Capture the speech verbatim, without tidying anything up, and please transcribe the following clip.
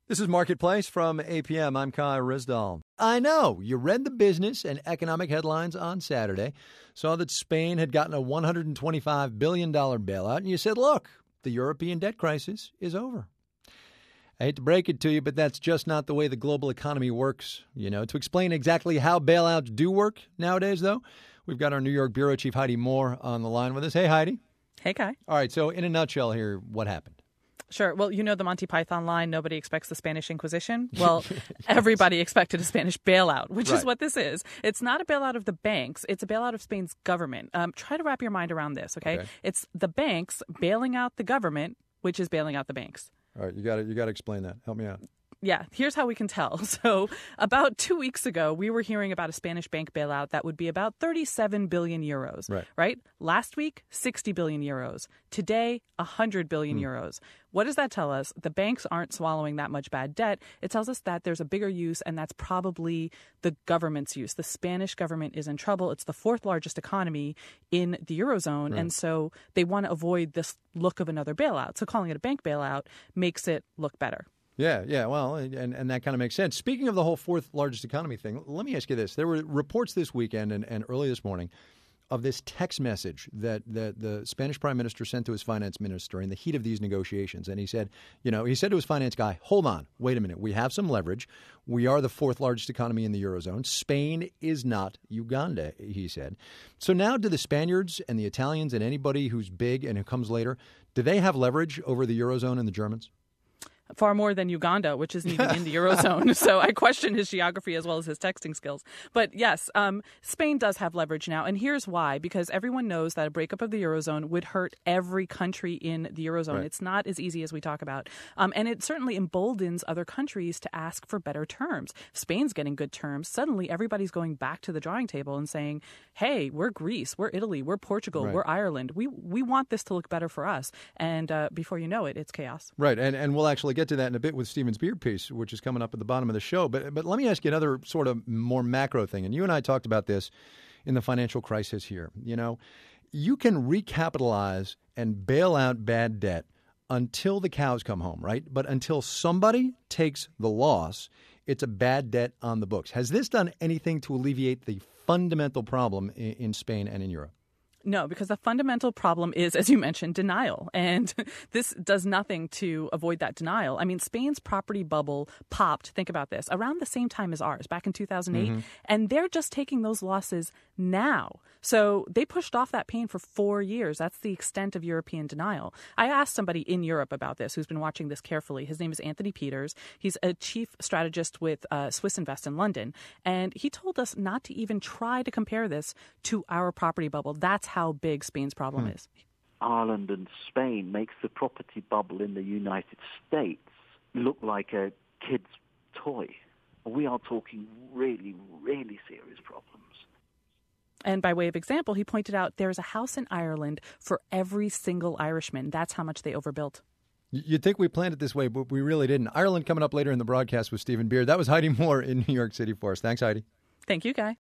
This is Marketplace from A P M. I'm Kai Rizdal. I know you read the business and economic headlines on Saturday, saw that Spain had gotten a one hundred twenty-five billion dollars bailout, and you said, look, the European debt crisis is over. I hate to break it to you, but that's just not the way the global economy works. You know, to explain exactly how bailouts do work nowadays, though, we've got our New York bureau chief, Heidi Moore, on the line with us. Hey, Heidi. Hey, Kai. All right, so in a nutshell here, what happened? Sure. Well, you know the Monty Python line, nobody expects the Spanish Inquisition. Well, yes. Everybody expected a Spanish bailout, which right. is what this is. It's not a bailout of the banks. It's a bailout of Spain's government. Um, try to wrap your mind around this, okay? okay? It's the banks bailing out the government, which is bailing out the banks. All right. You got to you got to explain that. Help me out. Yeah, here's how we can tell. So about two weeks ago, we were hearing about a Spanish bank bailout that would be about thirty-seven billion euros, right? right? Last week, sixty billion euros. Today, one hundred billion hmm. euros. What does that tell us? The banks aren't swallowing that much bad debt. It tells us that there's a bigger use, and that's probably the government's use. The Spanish government is in trouble. It's the fourth largest economy in the Eurozone, right. and so they want to avoid this look of another bailout. So calling it a bank bailout makes it look better. Yeah, yeah, well, and, and that kind of makes sense. Speaking of the whole fourth largest economy thing, let me ask you this. There were reports this weekend and, and early this morning of this text message that, that the Spanish prime minister sent to his finance minister in the heat of these negotiations. And he said, you know, he said to his finance guy, hold on, wait a minute. We have some leverage. We are the fourth largest economy in the Eurozone. Spain is not Uganda, he said. So now do the Spaniards and the Italians and anybody who's big and who comes later, do they have leverage over the Eurozone and the Germans? Far more than Uganda, which isn't even in the Eurozone. So I question his geography as well as his texting skills. But yes, um, Spain does have leverage now. And here's why. Because everyone knows that a breakup of the Eurozone would hurt every country in the Eurozone. Right. It's not as easy as we talk about. Um, and it certainly emboldens other countries to ask for better terms. Spain's getting good terms. Suddenly, everybody's going back to the drawing table and saying, hey, we're Greece, we're Italy, we're Portugal, right. we're Ireland. We we want this to look better for us. And uh, before you know it, it's chaos. Right. And, and we'll actually get to that in a bit with Stephen's Beard piece, which is coming up at the bottom of the show. But but let me ask you another sort of more macro thing. And you and I talked about this in the financial crisis here. You know, you can recapitalize and bail out bad debt until the cows come home, right? But until somebody takes the loss, it's a bad debt on the books. Has this done anything to alleviate the fundamental problem in, in Spain and in Europe? No, because the fundamental problem is, as you mentioned, denial. And this does nothing to avoid that denial. I mean, Spain's property bubble popped, think about this, around the same time as ours, back in two thousand eight. Mm-hmm. And they're just taking those losses now. So they pushed off that pain for four years. That's the extent of European denial. I asked somebody in Europe about this who's been watching this carefully. His name is Anthony Peters. He's a chief strategist with uh, Swiss Invest in London. And he told us not to even try to compare this to our property bubble. That's how big Spain's problem hmm. is. Ireland and Spain makes the property bubble in the United States look like a kid's toy. We are talking really, really serious problems. And by way of example, he pointed out there's a house in Ireland for every single Irishman. That's how much they overbuilt. You'd think we planned it this way, but we really didn't. Ireland coming up later in the broadcast with Stephen Beard. That was Heidi Moore in New York City for us. Thanks, Heidi. Thank you, Guy.